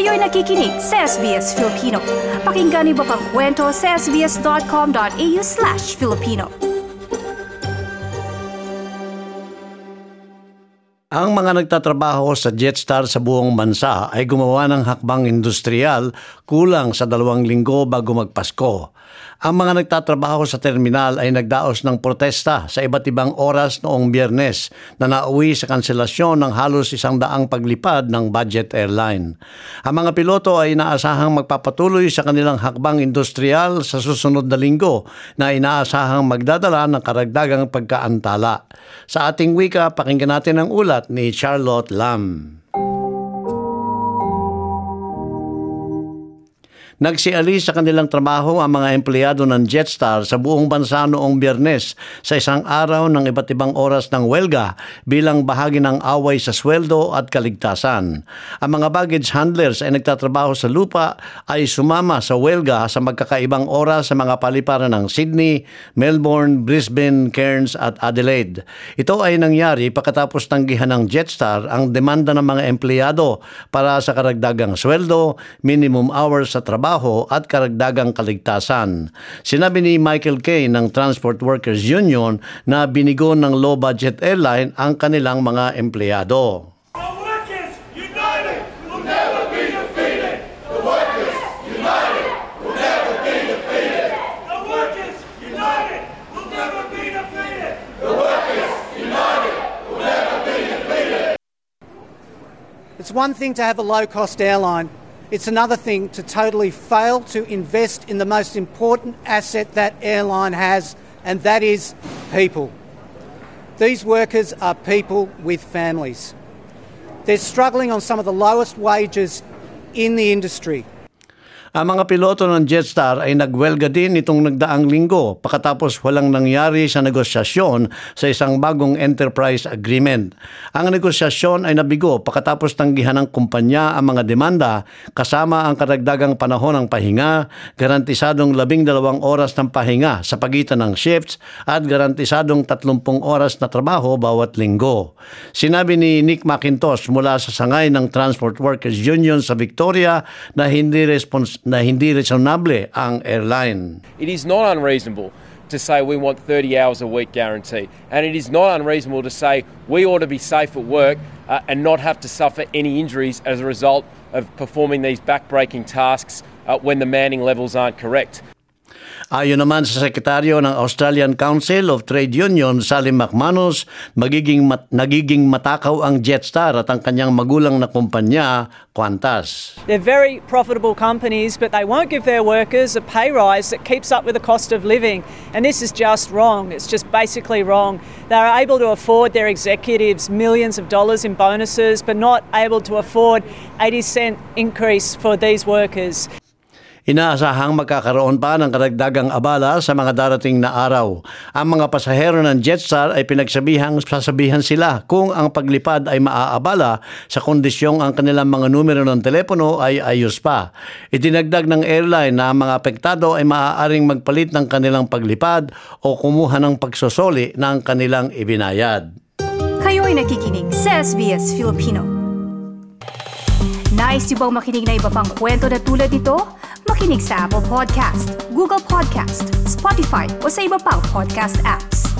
Kayo'y nakikinig sa SBS Filipino. Pakinggan niyo pa ang kwento sa sbs.com.au/Filipino. Ang mga nagtatrabaho sa Jetstar sa buong bansa ay gumawa ng hakbang industrial kulang sa 2 linggo bago magpasko. Ang mga nagtatrabaho sa terminal ay nagdaos ng protesta sa iba't ibang oras noong Biyernes na nauwi sa kanselasyon ng halos 100 paglipad ng budget airline. Ang mga piloto ay inaasahang magpapatuloy sa kanilang hakbang industrial sa susunod na linggo na inaasahang magdadala ng karagdagang pagkaantala. Sa ating wika, pakinggan natin ang ulat ni Charlotte Lam. Nagsialis sa kanilang trabaho ang mga empleyado ng Jetstar sa buong bansa noong Biyernes sa isang araw ng iba't ibang oras ng welga bilang bahagi ng away sa sweldo at kaligtasan. Ang mga baggage handlers ay nagtatrabaho sa lupa ay sumama sa welga sa magkakaibang oras sa mga paliparan ng Sydney, Melbourne, Brisbane, Cairns at Adelaide. Ito ay nangyari pagkatapos tanggihan ng Jetstar ang demanda ng mga empleyado para sa karagdagang sweldo, minimum hours sa trabaho at karagdagang kaligtasan. Sinabi ni Michael Kay ng Transport Workers Union na binigo ng low-budget airline ang kanilang mga empleyado. It's one thing to have a low-cost airline. It's another thing to totally fail to invest in the most important asset that airline has, and that is people. These workers are people with families. They're struggling on some of the lowest wages in the industry. Ang mga piloto ng Jetstar ay nagwelga din itong nagdaang linggo pagkatapos walang nangyari sa negosyasyon sa isang bagong enterprise agreement. Ang negosyasyon ay nabigo pagkatapos tanggihan ng kumpanya ang mga demanda kasama ang karagdagang panahon ng pahinga, garantisadong 12 oras ng pahinga sa pagitan ng shifts at garantisadong 30 oras na trabaho bawat linggo. Sinabi ni Nick McIntosh mula sa sangay ng Transport Workers Union sa Victoria na hindi reasonable ang airline. It is not unreasonable to say we want 30 hours a week guaranteed, and it is not unreasonable to say we ought to be safe at work and not have to suffer any injuries as a result of performing these back-breaking tasks when the manning levels aren't correct. Ayon naman sa Sekretaryo ng Australian Council of Trade Union, Salim McManus, nagiging matakaw ang Jetstar at ang kanyang magulang na kumpanya, Qantas. They're very profitable companies, but they won't give their workers a pay rise that keeps up with the cost of living. And this is just wrong. It's just basically wrong. They're able to afford their executives millions of dollars in bonuses, but not able to afford 80-cent increase for these workers. Inaasahang magkakaroon pa ng karagdagang abala sa mga darating na araw. Ang mga pasahero ng Jetstar ay sasabihan sila kung ang paglipad ay maaabala sa kondisyong ang kanilang mga numero ng telepono ay ayos pa. Itinagdag ng airline na ang mga apektado ay maaaring magpalit ng kanilang paglipad o kumuha ng pagsosoli ng kanilang ibinayad. Kayo'y nakikinig sa SBS Filipino. Nice yung bang makinig na iba pang kwento na tulad ito? Makinig sa Apple Podcast, Google Podcast, Spotify o sa iba pang podcast apps.